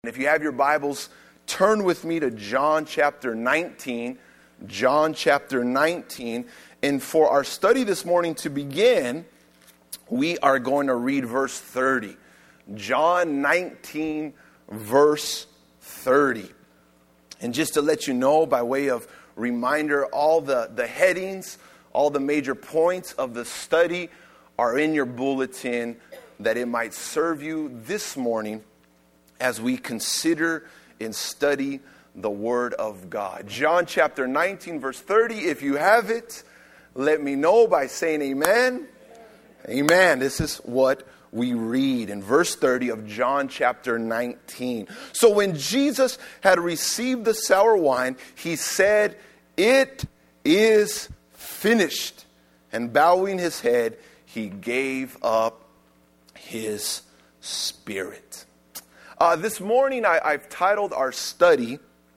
If you have your Bibles, turn with me to John chapter 19. John chapter 19. And for our study this morning to begin, we are going to read verse 30. John 19, verse 30. And just to let you know, by way of reminder, all the headings, all the major points of the study are in your bulletin, that it might serve you this morning as we consider and study the Word of God. John chapter 19, verse 30. If you have it, let me know by saying amen. Amen. This is what we read in verse 30 of John chapter 19. So when Jesus had received the sour wine, he said, "It is finished." And bowing his head, he gave up his spirit. This morning, I've titled our study,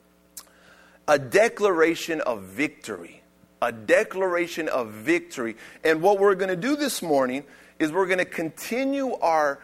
A Declaration of Victory. A Declaration of Victory. And what we're going to do this morning is we're going to continue our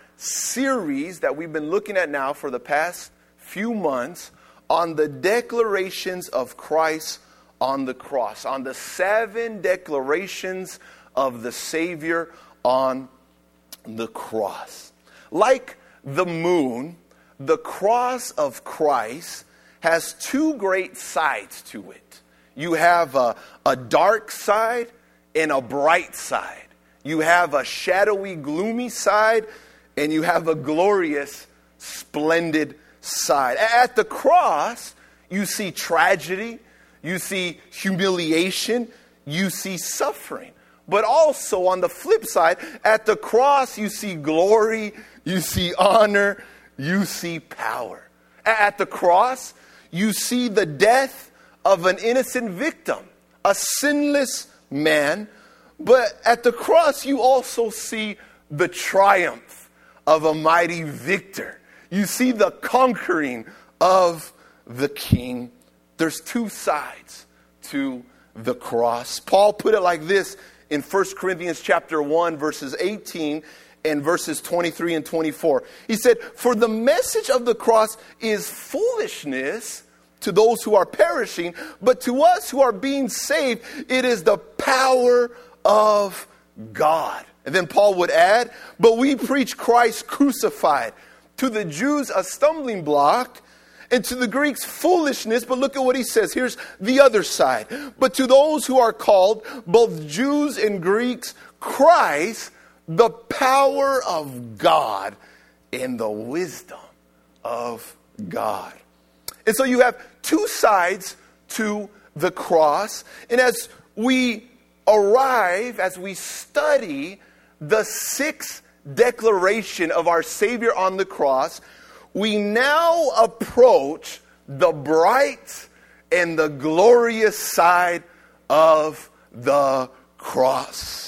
series that we've been looking at now for the past few months on the declarations of Christ on the cross, on the 7 declarations of the Savior on the cross. Like the moon, the cross of Christ has 2 great sides to it. You have a dark side and a bright side. You have a shadowy, gloomy side, and you have a glorious, splendid side. At the cross, you see tragedy, you see humiliation, you see suffering. But also on the flip side, at the cross, you see glory, you see honor, you see power. At the cross, you see the death of an innocent victim, a sinless man. But at the cross, you also see the triumph of a mighty victor. You see the conquering of the King. There's 2 sides to the cross. Paul put it like this in 1 Corinthians chapter 1, verses 18 and verses 23 and 24. He said, "For the message of the cross is foolishness to those who are perishing, but to us who are being saved, it is the power of God." And then Paul would add, "But we preach Christ crucified, to the Jews a stumbling block, and to the Greeks foolishness." But look at what he says. Here's the other side. "But to those who are called, both Jews and Greeks, Christ, the power of God and the wisdom of God." And so you have 2 sides to the cross. And as we arrive, as we study the 6th declaration of our Savior on the cross, we now approach the bright and the glorious side of the cross.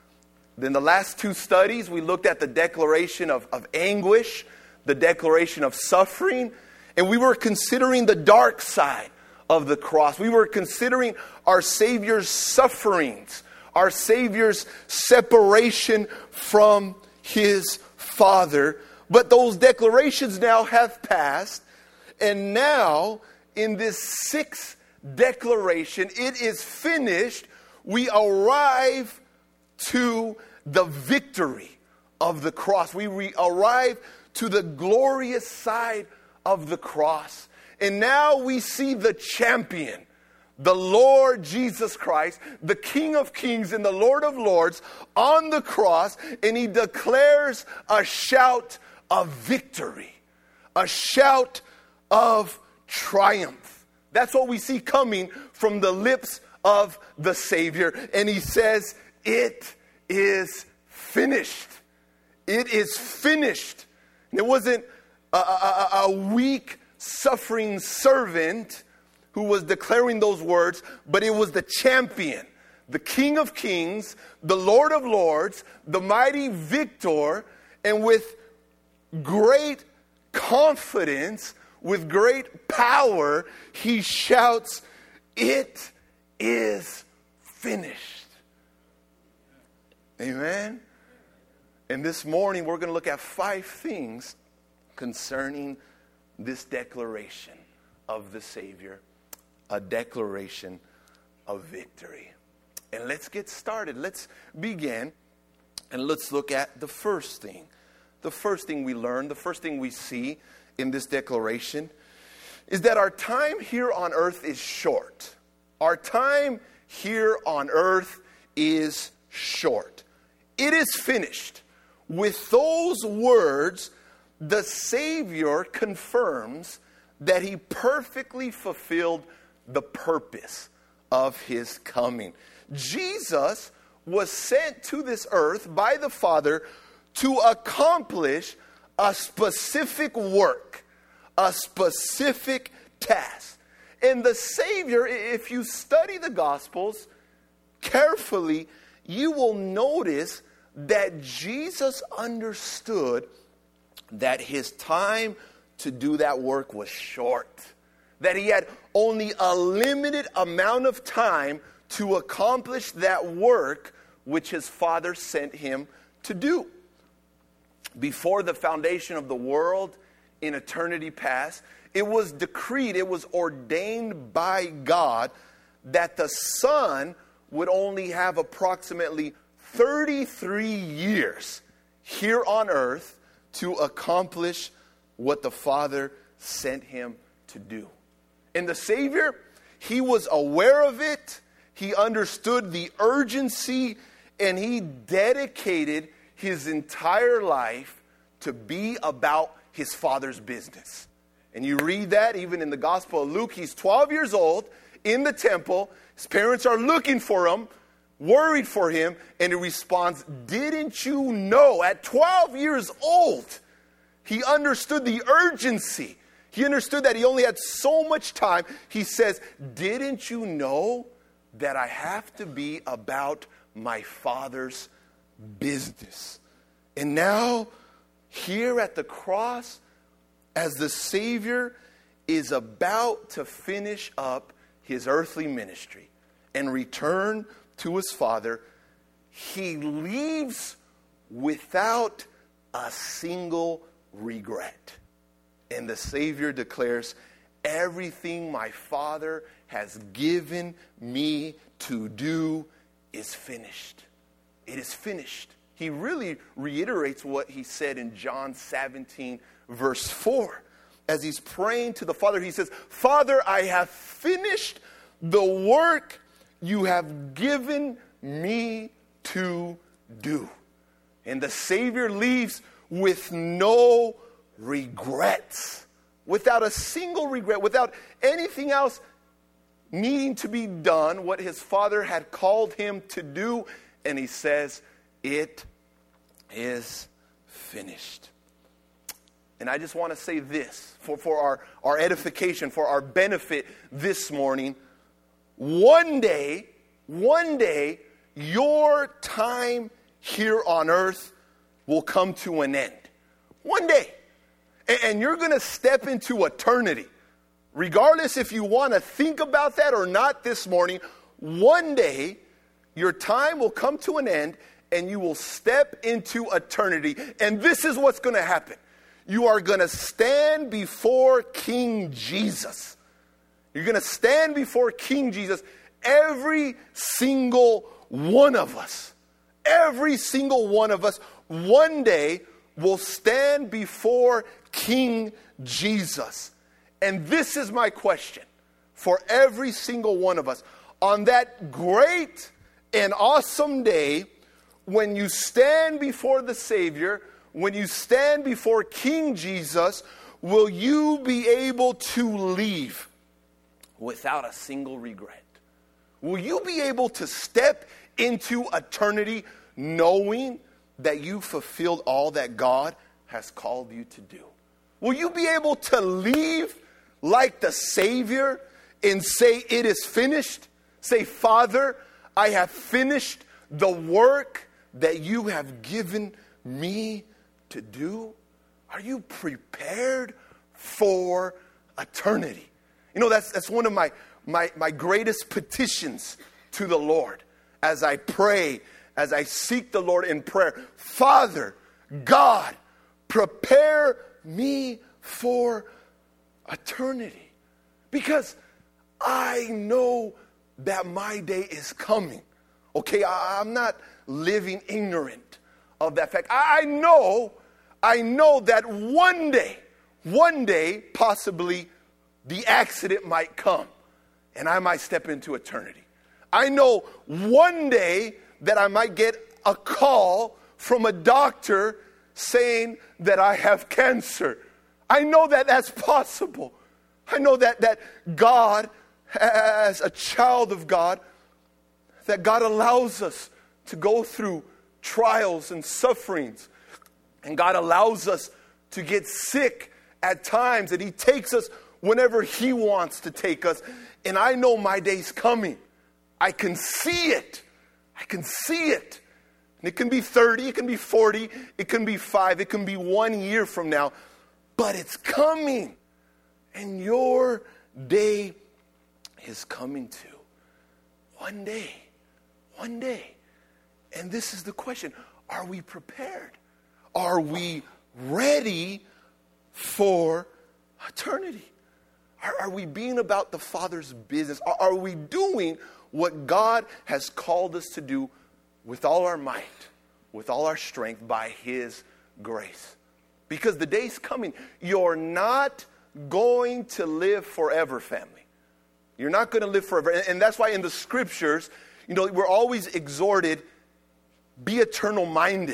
In the last 2 studies, we looked at the declaration of anguish, the declaration of suffering, and we were considering the dark side of the cross. We were considering our Savior's sufferings, our Savior's separation from his Father. But those declarations now have passed, and now in this 6th declaration, "It is finished," we arrive to the victory of the cross. We arrive to the glorious side of the cross. And now we see the champion, the Lord Jesus Christ, the King of Kings and the Lord of Lords, on the cross, and he declares a shout of victory, a shout of triumph. That's what we see coming from the lips of the Savior. And he says, "It is finished." It is finished. And it wasn't a weak, suffering servant who was declaring those words, but it was the champion, the King of Kings, the Lord of Lords, the mighty victor, and with great confidence, with great power, he shouts, "It is finished." Amen? And this morning, we're going to look at 5 things concerning this declaration of the Savior, a declaration of victory. And let's get started. Let's begin, and let's look at the first thing. The first thing we learn, the first thing we see in this declaration is that our time here on earth is short. Our time here on earth is short. It is finished. With those words, the Savior confirms that he perfectly fulfilled the purpose of his coming. Jesus was sent to this earth by the Father to accomplish a specific work, a specific task. And the Savior, if you study the Gospels carefully, you will notice that Jesus understood that his time to do that work was short. That he had only a limited amount of time to accomplish that work which his Father sent him to do. Before the foundation of the world, in eternity past, it was decreed, it was ordained by God that the Son would only have approximately 33 years here on earth to accomplish what the Father sent him to do. And the Savior, he was aware of it, he understood the urgency, and he dedicated his entire life to be about his Father's business. And you read that even in the Gospel of Luke. He's 12 years old in the temple. His parents are looking for him, worried for him, and he responds, "Didn't you know?" At 12 years old, he understood the urgency. He understood that he only had so much time. He says, "Didn't you know that I have to be about my Father's business?" And now, here at the cross, as the Savior is about to finish up his earthly ministry and return to his Father, he leaves without a single regret. And the Savior declares, "Everything my Father has given me to do is finished." It is finished. He really reiterates what he said in John 17, verse 4. As he's praying to the Father, he says, "Father, I have finished the work you have given me to do." And the Savior leaves with no regrets, without a single regret, without anything else needing to be done, what his Father had called him to do. And he says, "It is finished." And I just want to say this for our edification, for our benefit this morning. One day, your time here on earth will come to an end. One day. And you're going to step into eternity. Regardless if you want to think about that or not this morning, one day your time will come to an end and you will step into eternity. And this is what's going to happen. You are going to stand before King Jesus. You're going to stand before King Jesus. Every single one of us, one day will stand before King Jesus. And this is my question for every single one of us. On that great and awesome day, when you stand before the Savior, when you stand before King Jesus, will you be able to leave without a single regret? Will you be able to step into eternity knowing that you fulfilled all that God has called you to do? Will you be able to leave like the Savior and say, "It is finished"? Say, "Father, I have finished the work that you have given me to do"? Are you prepared for eternity? You know, that's one of my greatest petitions to the Lord as I pray, as I seek the Lord in prayer. Father, God, prepare me for eternity. Because I know that my day is coming. Okay, I'm not living ignorant of that fact. I know that one day, possibly the accident might come and I might step into eternity. I know one day that I might get a call from a doctor saying that I have cancer. I know that that's possible. I know that God, as a child of God, that God allows us to go through trials and sufferings. And God allows us to get sick at times. And He takes us whenever He wants to take us. And I know my day's coming. I can see it. I can see it. And it can be 30, it can be 40, it can be 5, it can be 1 year from now. But it's coming. And your day is coming too. One day. One day. And this is the question. Are we prepared? Are we ready for eternity? Are we being about the Father's business? Are we doing what God has called us to do with all our might, with all our strength, by His grace? Because the day's coming. You're not going to live forever, family. You're not going to live forever. And that's why in the scriptures, we're always exhorted, be eternal minded.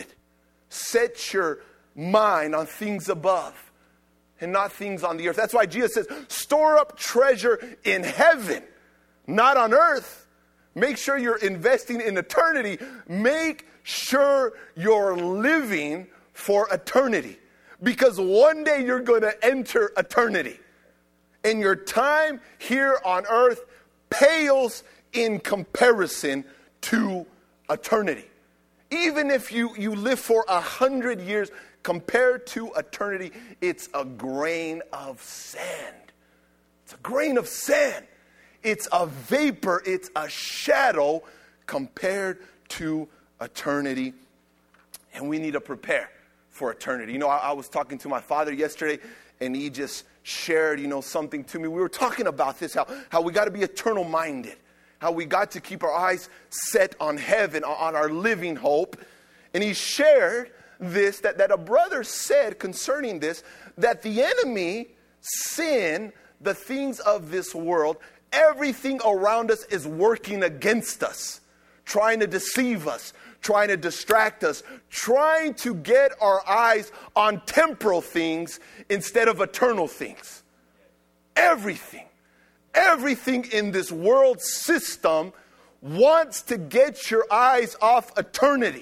Set your mind on things above and not things on the earth. That's why Jesus says, store up treasure in heaven, not on earth. Make sure you're investing in eternity. Make sure you're living for eternity. Because one day you're going to enter eternity. And your time here on earth pales in comparison to eternity. Even if you live for 100 years, compared to eternity, it's a grain of sand. It's a grain of sand. It's a vapor. It's a shadow compared to eternity. And we need to prepare for eternity. I was talking to my father yesterday, and he just shared, something to me. We were talking about this, how we got to be eternal minded. How we got to keep our eyes set on heaven, on our living hope. And he shared this, that a brother said concerning this, that the enemy, sin, the things of this world, everything around us is working against us, trying to deceive us, trying to distract us, trying to get our eyes on temporal things instead of eternal things. Everything in this world system wants to get your eyes off eternity.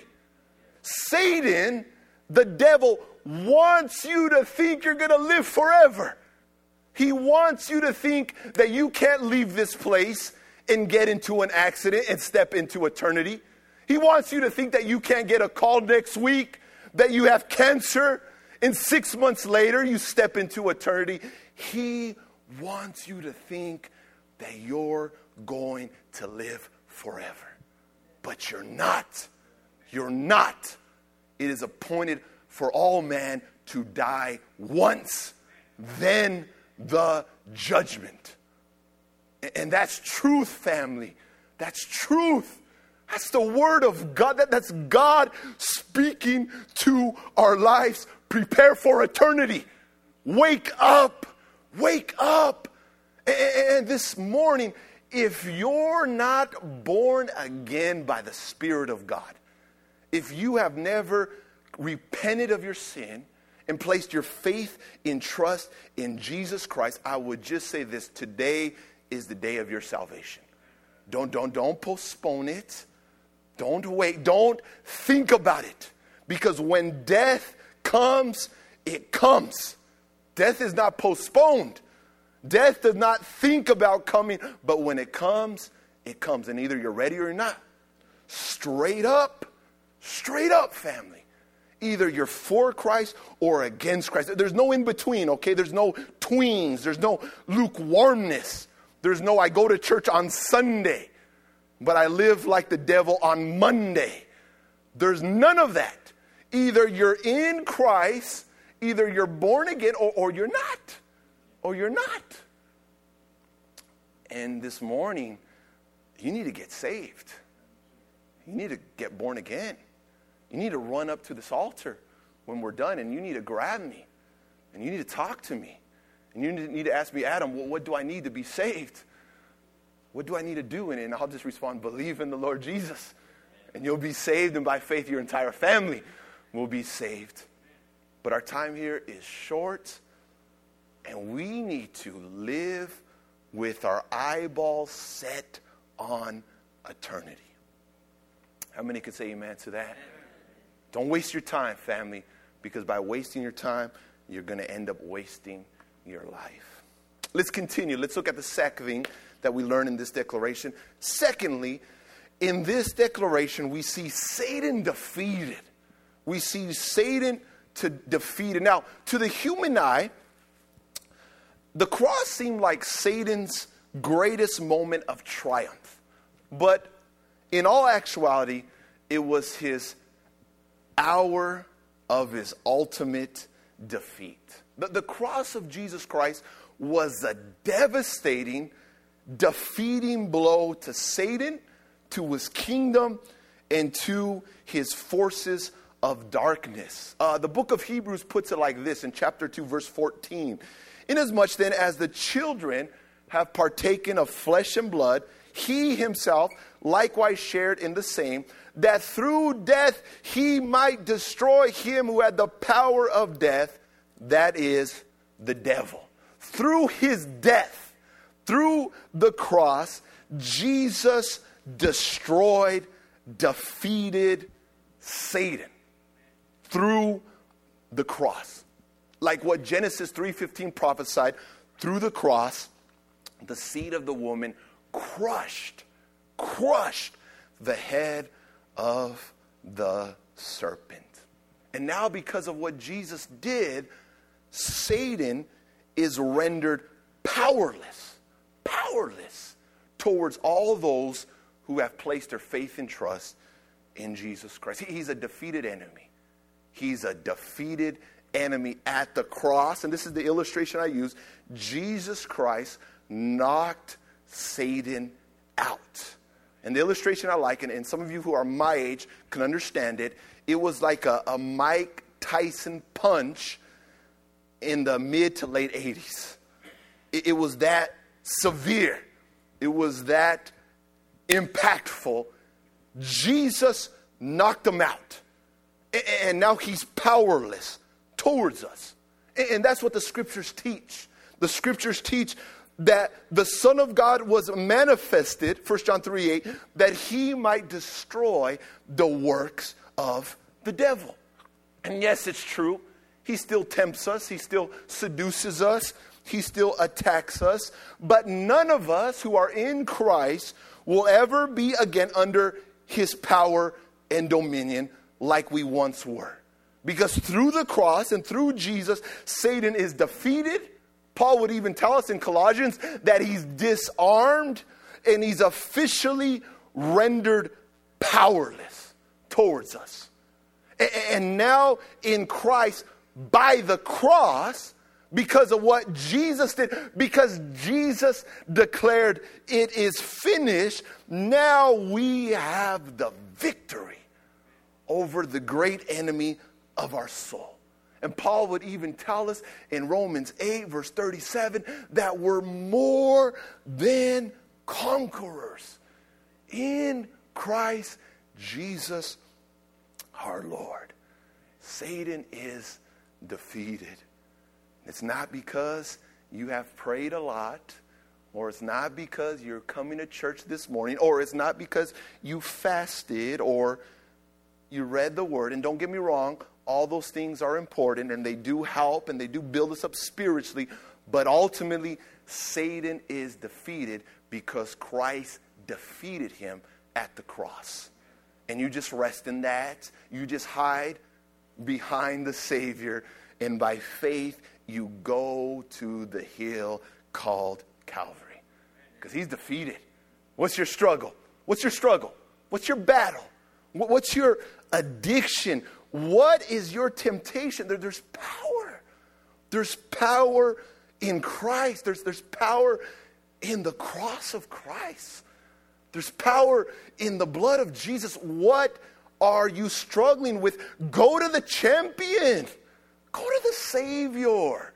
Satan, the devil, wants you to think you're going to live forever. He wants you to think that you can't leave this place and get into an accident and step into eternity. He wants you to think that you can't get a call next week, that you have cancer, and 6 months later you step into eternity. He wants you to think that you're going to live forever. But you're not. You're not. It is appointed for all man to die once, then the judgment. And that's truth, family. That's truth. That's the word of God. That's God speaking to our lives. Prepare for eternity. Wake up. Wake up. And this morning, if you're not born again by the Spirit of God, if you have never repented of your sin and placed your faith and trust in Jesus Christ, I would just say this: today is the day of your salvation. Don't postpone it. Don't wait. Don't think about it. Because when death comes, it comes. Death is not postponed. Death does not think about coming, but when it comes, it comes. And either you're ready or you're not. Straight up, family. Either you're for Christ or against Christ. There's no in between, okay? There's no tweens. There's no lukewarmness. There's no, I go to church on Sunday, but I live like the devil on Monday. There's none of that. Either you're in Christ, either you're born again or you're not. or you're not. And this morning, you need to get saved. You need to get born again. You need to run up to this altar when we're done, and you need to grab me, and you need to talk to me. And you need to ask me, Adam, well, what do I need to be saved? What do I need to do? And I'll just respond, believe in the Lord Jesus. And you'll be saved, and by faith, your entire family will be saved. But our time here is short, and we need to live with our eyeballs set on eternity. How many could say amen to that? Don't waste your time, family, because by wasting your time, you're going to end up wasting your life. Let's continue. Let's look at the second thing that we learn in this declaration. Secondly, in this declaration, we see Satan defeated. We see Satan defeated. Now, to the human eye, the cross seemed like Satan's greatest moment of triumph. But in all actuality, it was his hour of his ultimate defeat. The cross of Jesus Christ was a devastating, defeating blow to Satan, to his kingdom, and to his forces of darkness. The book of Hebrews puts it like this in chapter 2, verse 14. Inasmuch then as the children have partaken of flesh and blood, he himself likewise shared in the same, that through death he might destroy him who had the power of death, that is, the devil. Through his death, through the cross, Jesus destroyed, defeated Satan. Through the cross. Like what Genesis 3:15 prophesied, through the cross, the seed of the woman crushed the head of the serpent. And now because of what Jesus did, Satan is rendered powerless towards all those who have placed their faith and trust in Jesus Christ. He's a defeated enemy. He's a defeated enemy at the cross. And this is the illustration I use. Jesus Christ knocked Satan out. And the illustration I like, and some of you who are my age can understand it, it was like a Mike Tyson punch in the mid to late 80s. It was that severe. It was that impactful. Jesus knocked him out. And now he's powerless towards us. And that's what the scriptures teach. The scriptures teach that the Son of God was manifested, 1 John 3:8, that he might destroy the works of the devil. And yes, it's true. He still tempts us. He still seduces us. He still attacks us. But none of us who are in Christ will ever be again under his power and dominion like we once were. Because through the cross and through Jesus, Satan is defeated. Paul would even tell us in Colossians that he's disarmed and he's officially rendered powerless towards us. And now in Christ, by the cross, because of what Jesus did, because Jesus declared it is finished, now we have the victory over the great enemy of our soul. And Paul would even tell us in Romans 8, verse 37, that we're more than conquerors in Christ Jesus our Lord. Satan is defeated. It's not because you have prayed a lot, or it's not because you're coming to church this morning, or it's not because you fasted, or you read the word. And don't get me wrong, all those things are important, and they do help, and they do build us up spiritually. But ultimately, Satan is defeated because Christ defeated him at the cross. And you just rest in that. You just hide behind the Savior. And by faith, you go to the hill called Calvary. Because he's defeated. What's your struggle? What's your struggle? What's your battle? What's your addiction? What is your temptation? There's power. There's power in Christ. There's power in the cross of Christ. There's power in the blood of Jesus. What are you struggling with? Go to the champion. Go to the Savior.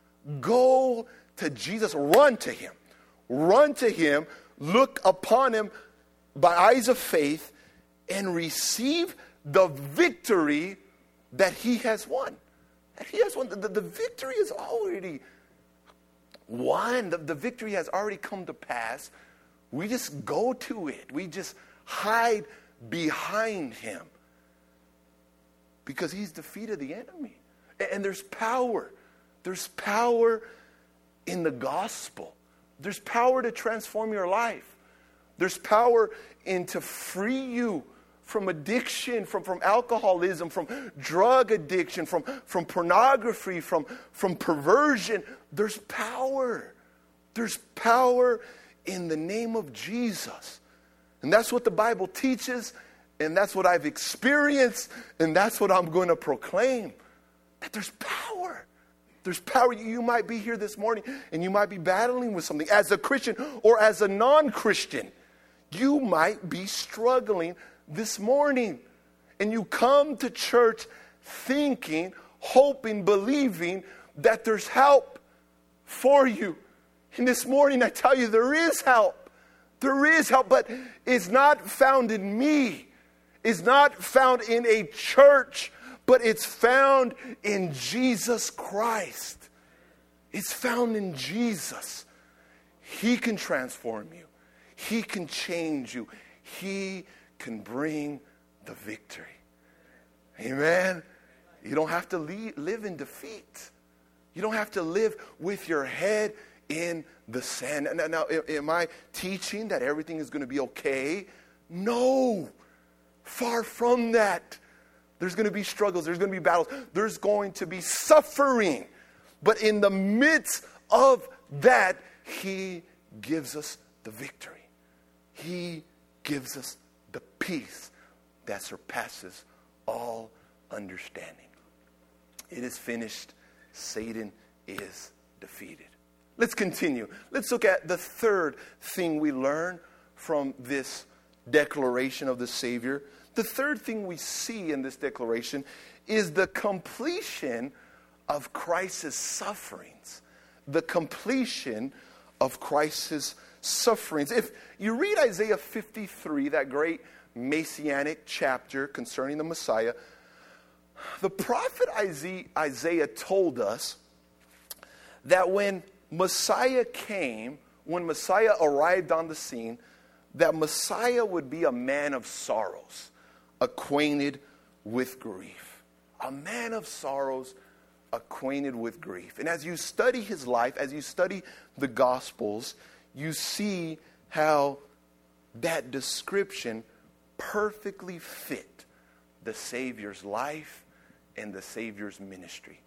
Go to Jesus. Run to him. Run to him. Look upon him by eyes of faith and receive the victory that he has won. That he has won. The victory is already won. The victory has already come to pass. We just go to it. We just hide behind him because he's defeated the enemy. And there's power. There's power in the gospel. There's power to transform your life. There's power to free you from addiction, from alcoholism, from drug addiction, from pornography, from perversion. There's power. There's power in the name of Jesus. And that's what the Bible teaches, and that's what I've experienced, and that's what I'm going to proclaim. That there's power. There's power. You might be here this morning, and you might be battling with something. As a Christian or as a non-Christian, you might be struggling this morning. And you come to church thinking, hoping, believing that there's help for you. And this morning I tell you there is help. There is help, but it's not found in me. It's not found in a church, but it's found in Jesus Christ. It's found in Jesus. He can transform you. He can change you. He can bring the victory. Amen. You don't have to live in defeat. You don't have to live with your head in the sand. Now, am I teaching that everything is going to be okay? No. Far from that. There's going to be struggles. There's going to be battles. There's going to be suffering. But in the midst of that, he gives us the victory. He gives us the peace that surpasses all understanding. It is finished. Satan is defeated. Let's continue. Let's look at the third thing we learn from this declaration of the Savior. The third thing we see in this declaration is the completion of Christ's sufferings. The completion of Christ's sufferings. If you read Isaiah 53, that great messianic chapter concerning the Messiah, the prophet Isaiah told us that when Messiah came, when Messiah arrived on the scene, that Messiah would be a man of sorrows, acquainted with grief. A man of sorrows, acquainted with grief. And as you study his life, as you study the Gospels, you see how that description perfectly fit the Savior's life and the Savior's ministry.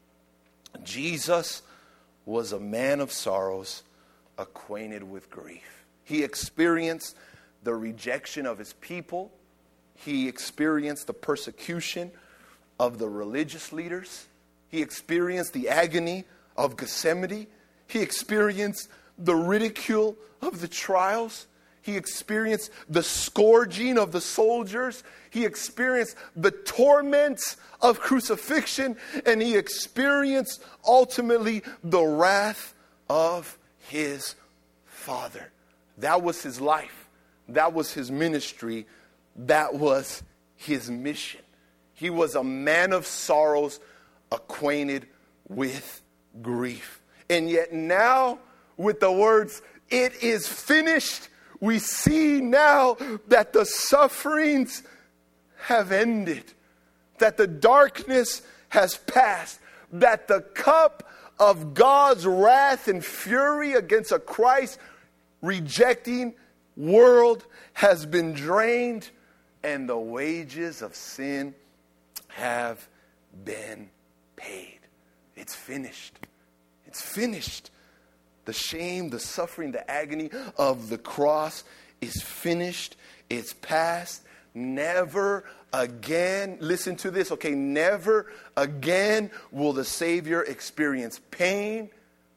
Jesus was a man of sorrows, acquainted with grief. He experienced the rejection of his people. He experienced the persecution of the religious leaders. He experienced the agony of Gethsemane. He experienced the ridicule of the trials. He experienced the scourging of the soldiers. He experienced the torments of crucifixion. And he experienced ultimately the wrath of his Father. That was his life. That was his ministry. That was his mission. He was a man of sorrows, acquainted with grief. And yet now, with the words, "It is finished," we see now that the sufferings have ended, that the darkness has passed, that the cup of God's wrath and fury against a Christ-rejecting world has been drained, and the wages of sin have been paid. It's finished. It's finished. The shame, the suffering, the agony of the cross is finished. It's past. Never again, listen to this, okay? Never again will the Savior experience pain,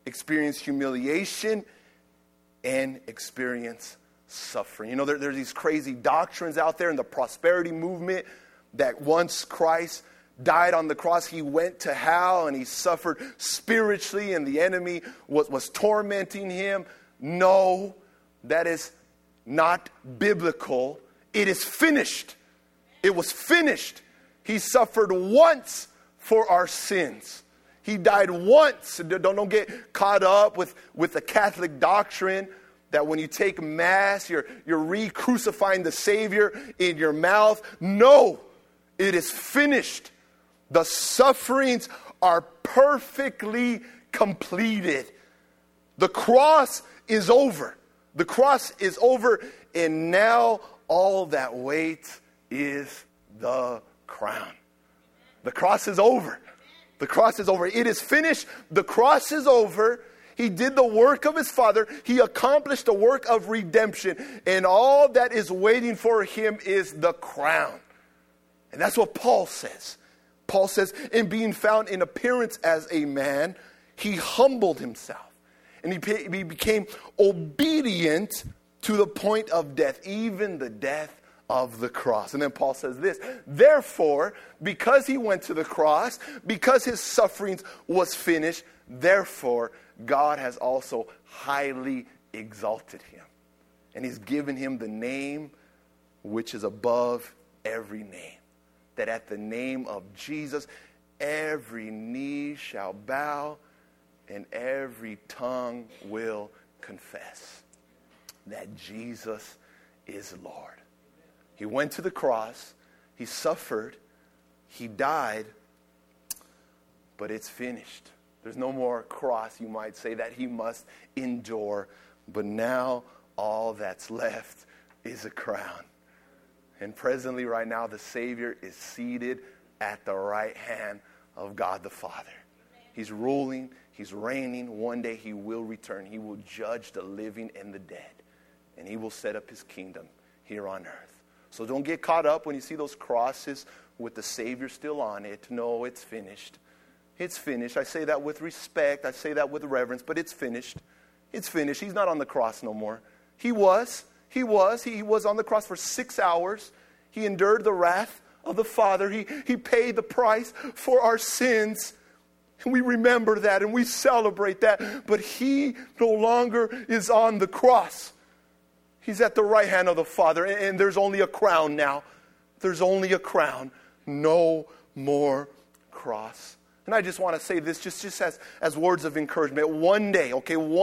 experience humiliation, and experience suffering. You know, there's these crazy doctrines out there in the prosperity movement that once Christ died on the cross, he went to hell and he suffered spiritually and the enemy was tormenting him. No, that is not biblical. It is finished. It was finished. He suffered once for our sins. He died once. Don't get caught up with the Catholic doctrine that when you take Mass, you're re-crucifying the Savior in your mouth. No, it is finished. The sufferings are perfectly completed. The cross is over. The cross is over, and now all that waits is the crown. The cross is over. The cross is over. It is finished. The cross is over. He did the work of his Father. He accomplished the work of redemption. And all that is waiting for him is the crown. And that's what Paul says. Paul says, in being found in appearance as a man, he humbled himself. And he became obedient to the point of death, even the death of the cross. And then Paul says this, therefore, because he went to the cross, because his sufferings was finished, therefore, God has also highly exalted him. And he's given him the name which is above every name. That at the name of Jesus, every knee shall bow and every tongue will confess that Jesus is Lord. He went to the cross, he suffered, he died, but it's finished. There's no more cross, you might say, that he must endure. But now all that's left is a crown. And presently, right now, the Savior is seated at the right hand of God the Father. He's ruling, he's reigning. One day he will return. He will judge the living and the dead. And he will set up his kingdom here on earth. So don't get caught up when you see those crosses with the Savior still on it. No, it's finished. It's finished. I say that with respect. I say that with reverence, but it's finished. It's finished. He's not on the cross no more. He was on the cross for 6 hours. He endured the wrath of the Father. He paid the price for our sins. And we remember that and we celebrate that. But he no longer is on the cross. He's at the right hand of the Father. And there's only a crown now. There's only a crown. No more cross. And I just want to say this just as words of encouragement. One day,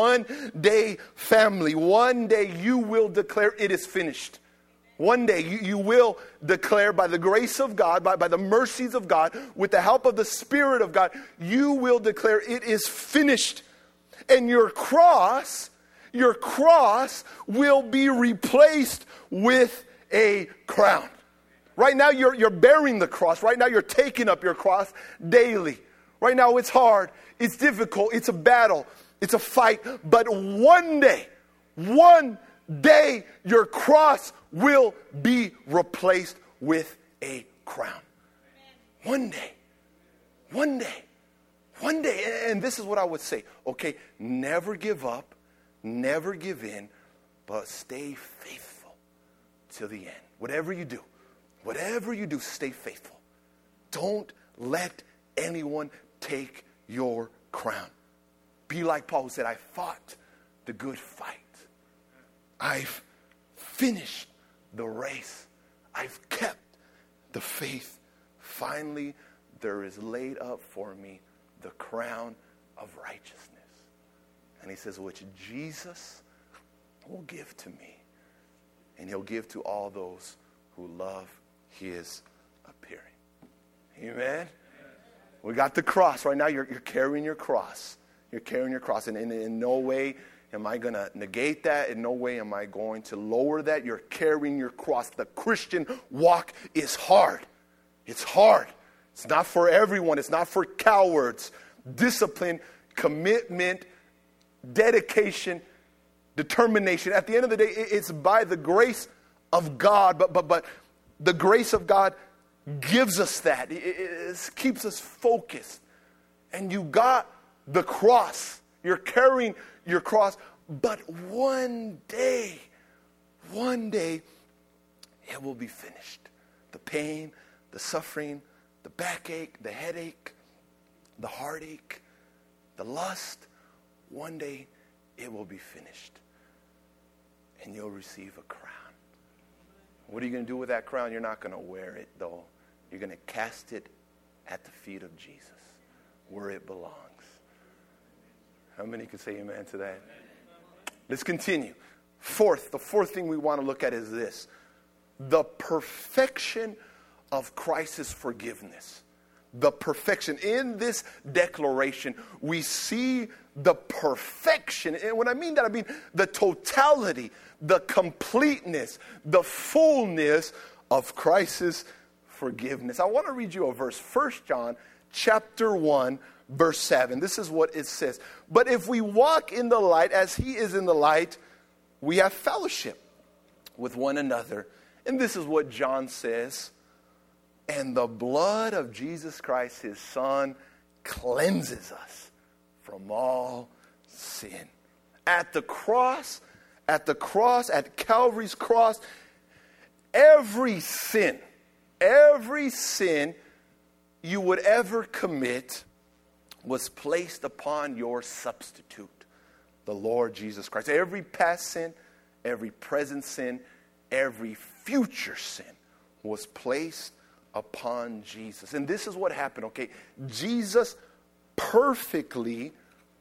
family, one day you will declare it is finished. One day you will declare by the grace of God, by the mercies of God, with the help of the Spirit of God, you will declare it is finished. And your cross will be replaced with a crown. Right now you're bearing the cross. Right now you're taking up your cross daily. Right now it's hard, it's difficult, it's a battle, it's a fight. But one day, your cross will be replaced with a crown. One day. And this is what I would say. Okay, never give up, never give in, but stay faithful till the end. Whatever you do, stay faithful. Don't let anyone take your crown. Be like Paul, who said, I fought the good fight. I've finished the race. I've kept the faith. Finally, there is laid up for me the crown of righteousness. And he says, which Jesus will give to me. And he'll give to all those who love his appearing. Amen. We got the cross. Right now you're carrying your cross. You're carrying your cross. And in no way am I going to negate that. In no way am I going to lower that. You're carrying your cross. The Christian walk is hard. It's hard. It's not for everyone. It's not for cowards. Discipline, commitment, dedication, determination. At the end of the day, it's by the grace of God. But the grace of God gives us that. It keeps us focused. And you got the cross. You're carrying your cross. But one day, it will be finished. The pain, the suffering, the backache, the headache, the heartache, the lust, one day it will be finished. And you'll receive a crown. What are you going to do with that crown? You're not going to wear it, though. You're going to cast it at the feet of Jesus, where it belongs. How many can say amen to that? Let's continue. The fourth thing we want to look at is this. The perfection of Christ's forgiveness. The perfection. In this declaration, we see the perfection. And when I mean that, I mean the totality, the completeness, the fullness of Christ's forgiveness. I want to read you a verse. 1 John chapter 1, verse 7. This is what it says. But if we walk in the light as he is in the light, we have fellowship with one another. And this is what John says. And the blood of Jesus Christ, his Son, cleanses us from all sin. At the cross, at Calvary's cross, every sin you would ever commit was placed upon your substitute, the Lord Jesus Christ. Every past sin, every present sin, every future sin was placed upon Jesus. And this is what happened, okay? Jesus perfectly,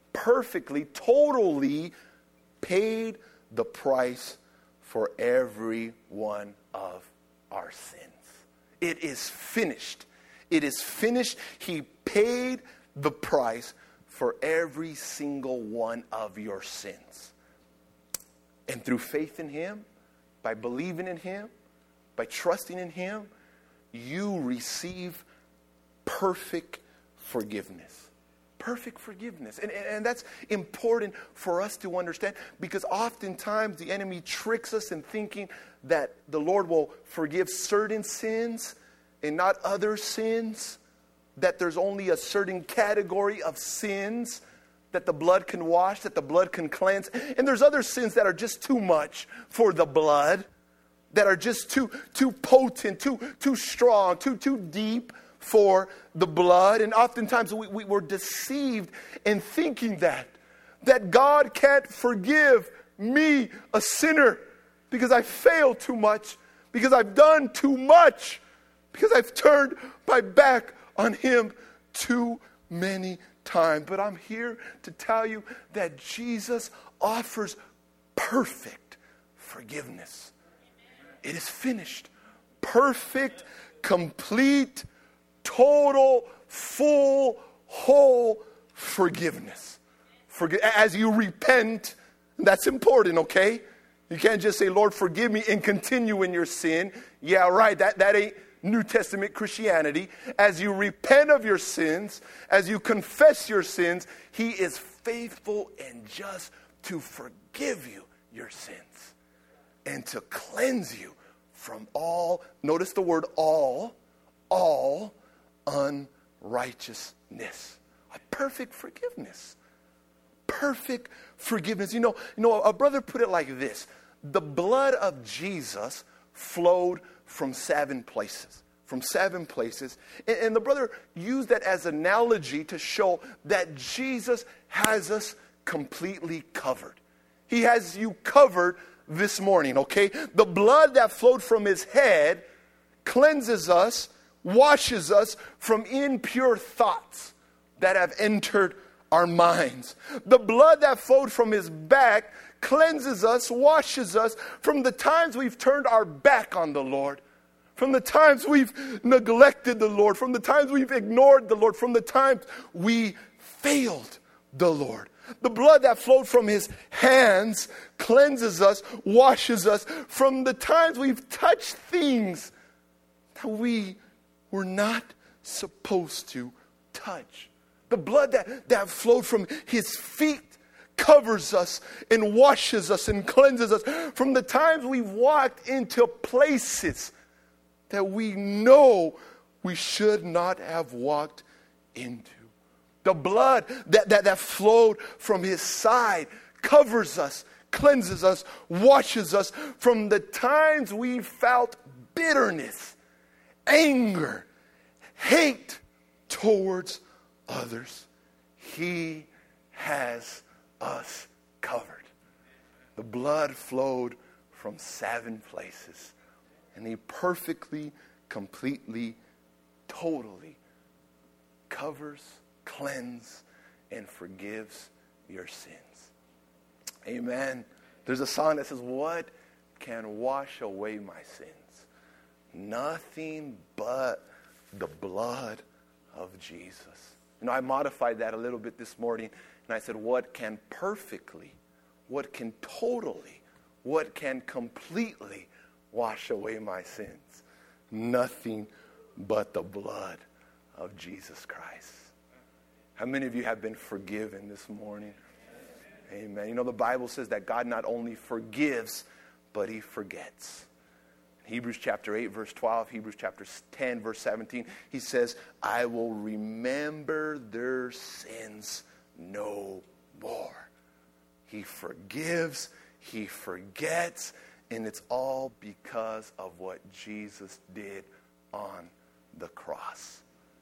totally paid the price for every one of our sins. It is finished. It is finished. He paid the price for every single one of your sins. And through faith in him, by believing in him, by trusting in him, you receive perfect forgiveness. Perfect forgiveness. And that's important for us to understand, because oftentimes the enemy tricks us in thinking that the Lord will forgive certain sins and not other sins, that there's only a certain category of sins that the blood can wash, that the blood can cleanse. And there's other sins that are just too much for the blood, that are just too potent, too strong, too deep for the blood. And oftentimes we were deceived in thinking that God can't forgive me, a sinner, because I failed too much, because I've done too much, because I've turned my back on him too many times. But I'm here to tell you that Jesus offers perfect forgiveness. It is finished. Perfect, complete, total, full, whole forgiveness. As you repent, that's important, okay? You can't just say, Lord, forgive me, and continue in your sin. Yeah, right, that ain't New Testament Christianity. As you repent of your sins, as you confess your sins, he is faithful and just to forgive you your sins and to cleanse you from all, notice the word all unrighteousness. A perfect forgiveness. Perfect forgiveness. You know, a brother put it like this. The blood of Jesus flowed from 7 places. From 7 places. And the brother used that as an analogy to show that Jesus has us completely covered. He has you covered this morning, okay? The blood that flowed from his head cleanses us, washes us from impure thoughts that have entered our minds. The blood that flowed from his back cleanses us, washes us from the times we've turned our back on the Lord, from the times we've neglected the Lord, from the times we've ignored the Lord, from the times we failed the Lord. The blood that flowed from his hands cleanses us, washes us from the times we've touched things that we were not supposed to touch. The blood that flowed from his feet covers us and washes us and cleanses us from the times we've walked into places that we know we should not have walked into. The blood that flowed from his side covers us, cleanses us, washes us from the times we felt bitterness, anger, hate towards others. He has us covered. The blood flowed from 7 places, and he perfectly, completely, totally covers, cleanses, and forgives your sins. Amen. There's a song that says, what can wash away my sins? Nothing but the blood of Jesus. I modified that a little bit this morning, and I said, what can perfectly, what can totally, what can completely wash away my sins? Nothing but the blood of Jesus Christ. How many of you have been forgiven this morning? Amen. The Bible says that God not only forgives, but he forgets. Hebrews chapter 8, verse 12, Hebrews chapter 10, verse 17, he says, I will remember their sins no more. He forgives, he forgets, and it's all because of what Jesus did on the cross.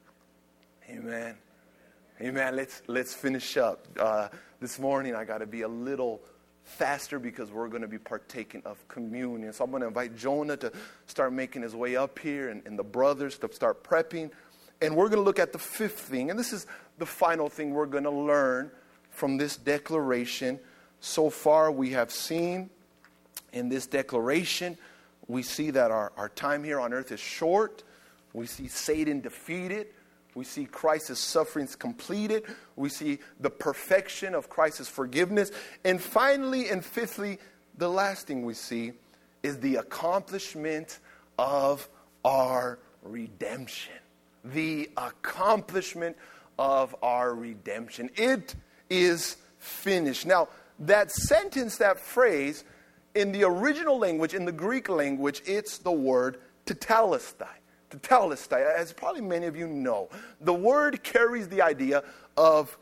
Amen. Amen. Let's finish up. This morning I got to be a little faster because we're going to be partaking of communion. So I'm going to invite Jonah to start making his way up here and the brothers to start prepping. And we're going to look at the 5th thing. And this is the final thing we're going to learn from this declaration. So far we have seen in this declaration, we see that our time here on earth is short. We see Satan defeated. We see Christ's sufferings completed. We see the perfection of Christ's forgiveness. And finally, and 5thly, the last thing we see is the accomplishment of our redemption. The accomplishment of our redemption. It is finished. Now, that sentence, that phrase, in the original language, in the Greek language, it's the word tetelestai. Tetelestai, as probably many of you know. The word carries the idea of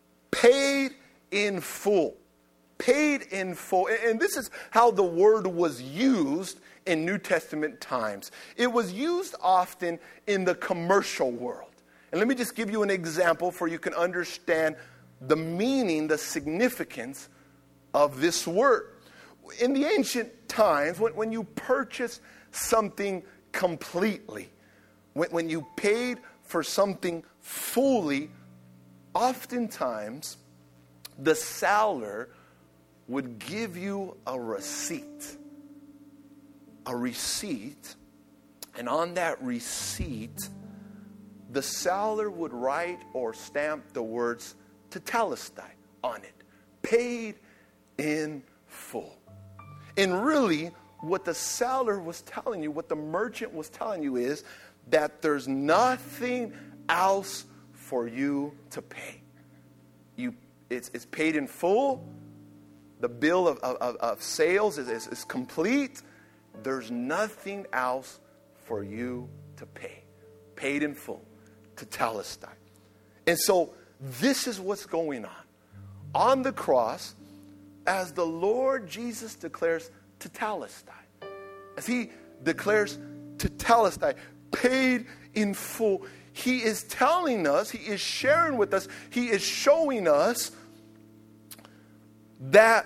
paid in full. Paid in full. And this is how the word was used in New Testament times. It was used often in the commercial world. And let me just give you an example for you can understand the meaning, the significance of this word. In the ancient times, when you purchase something completely, when you paid for something fully, oftentimes the seller would give you a receipt. A receipt, and on that receipt, the seller would write or stamp the words tetelestai on it. Paid in full. And really, what the seller was telling you, what the merchant was telling you is that there's nothing else for you to pay. It's paid in full. The bill of sales is complete. There's nothing else for you to pay. Paid in full. Tetelestai. And so this is what's going on. On the cross, as the Lord Jesus declares tetelestai, as he declares tetelestai, paid in full, he is telling us, he is sharing with us, he is showing us that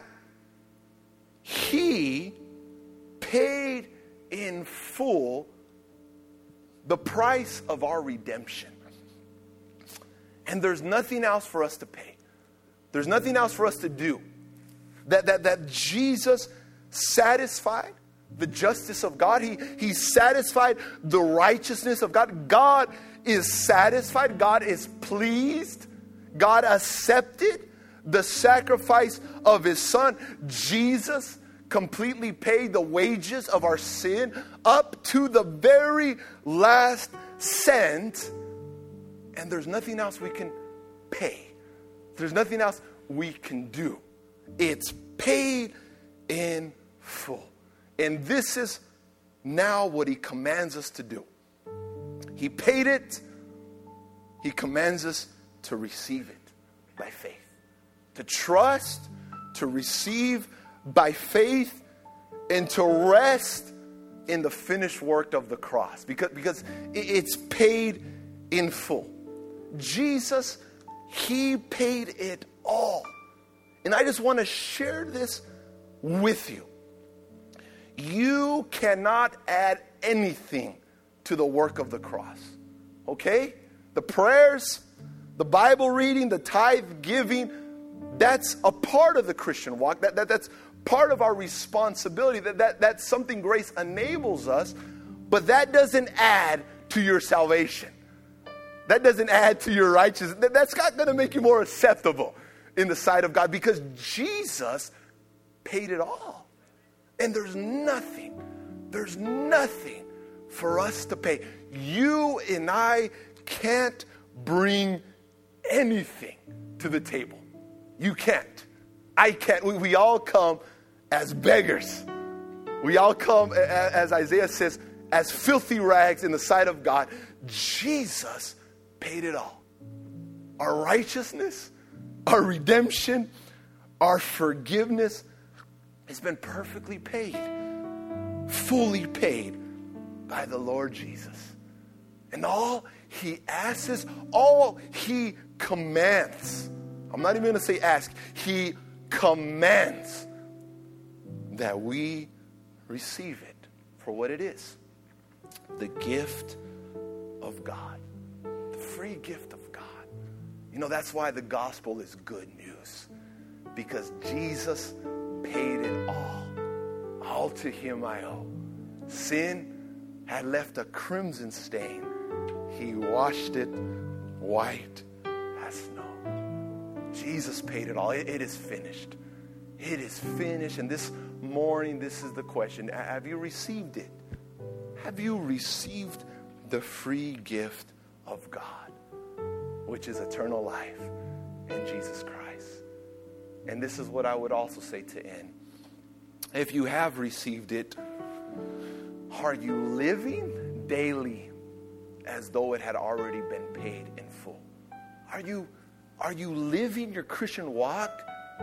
he paid in full the price of our redemption. And there's nothing else for us to pay. There's nothing else for us to do. That Jesus satisfied the justice of God. He satisfied the righteousness of God. God is satisfied. God is pleased. God accepted the sacrifice of his son. Jesus completely paid the wages of our sin up to the very last cent. And there's nothing else we can pay. There's nothing else we can do. It's paid in full. And this is now what he commands us to do. He paid it. He commands us to receive it by faith. To trust, to receive by faith, and to rest in the finished work of the cross. Because it's paid in full. Jesus, he paid it all. And I just want to share this with you. You cannot add anything to the work of the cross. Okay? The prayers, the Bible reading, the tithe giving, that's a part of the Christian walk. That's part of our responsibility. That's something grace enables us, but that doesn't add to your salvation. That doesn't add to your righteousness. That's not going to make you more acceptable in the sight of God, because Jesus paid it all. And there's nothing for us to pay. You and I can't bring anything to the table. You can't. I can't. We all come as beggars. We all come, as Isaiah says, as filthy rags in the sight of God. Jesus paid it all. Our righteousness, our redemption, our forgiveness has been perfectly paid, fully paid by the Lord Jesus. And all he asks, all he commands, I'm not even going to say ask, he commands that we receive it for what it is. The gift of God. The free gift of God. You know, that's why the gospel is good news. Because Jesus paid it all. All to him I owe. Sin had left a crimson stain. He washed it white as snow. Jesus paid it all. It is finished. It is finished. And this morning, this is the question. Have you received it? Have you received the free gift of God, which is eternal life in Jesus Christ? And this is what I would also say to end. If you have received it, are you living daily as though it had already been paid in full? Are you living your Christian walk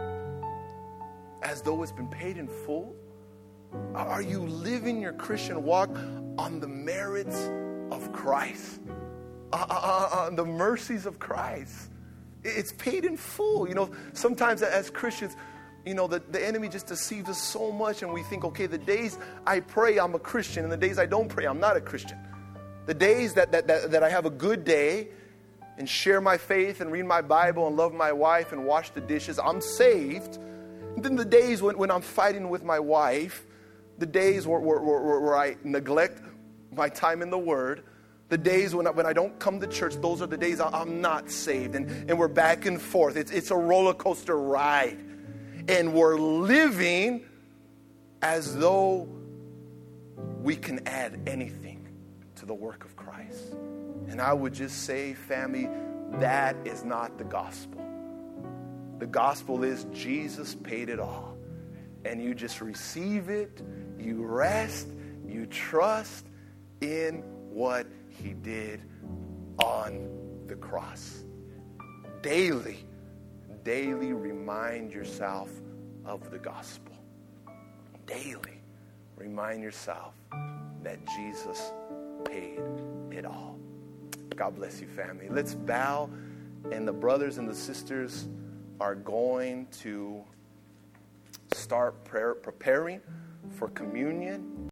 as though it's been paid in full? Are you living your Christian walk on the merits of Christ? On the mercies of Christ? It's paid in full. You know, sometimes as Christians, you know, the enemy just deceives us so much, and we think, okay, the days I pray, I'm a Christian, and the days I don't pray, I'm not a Christian. The days that I have a good day and share my faith and read my Bible and love my wife and wash the dishes, I'm saved. And then the days when I'm fighting with my wife, the days where I neglect my time in the Word, the days when I don't come to church, those are the days I'm not saved. And we're back and forth. It's a roller coaster ride. And we're living as though we can add anything to the work of Christ. And I would just say, family, that is not the gospel. The gospel is Jesus paid it all. And you just receive it, you rest, you trust in what he did on the cross. Daily remind yourself of the gospel. Daily remind yourself that Jesus paid it all. God bless you, family. Let's bow, and the brothers and the sisters are going to start preparing for communion.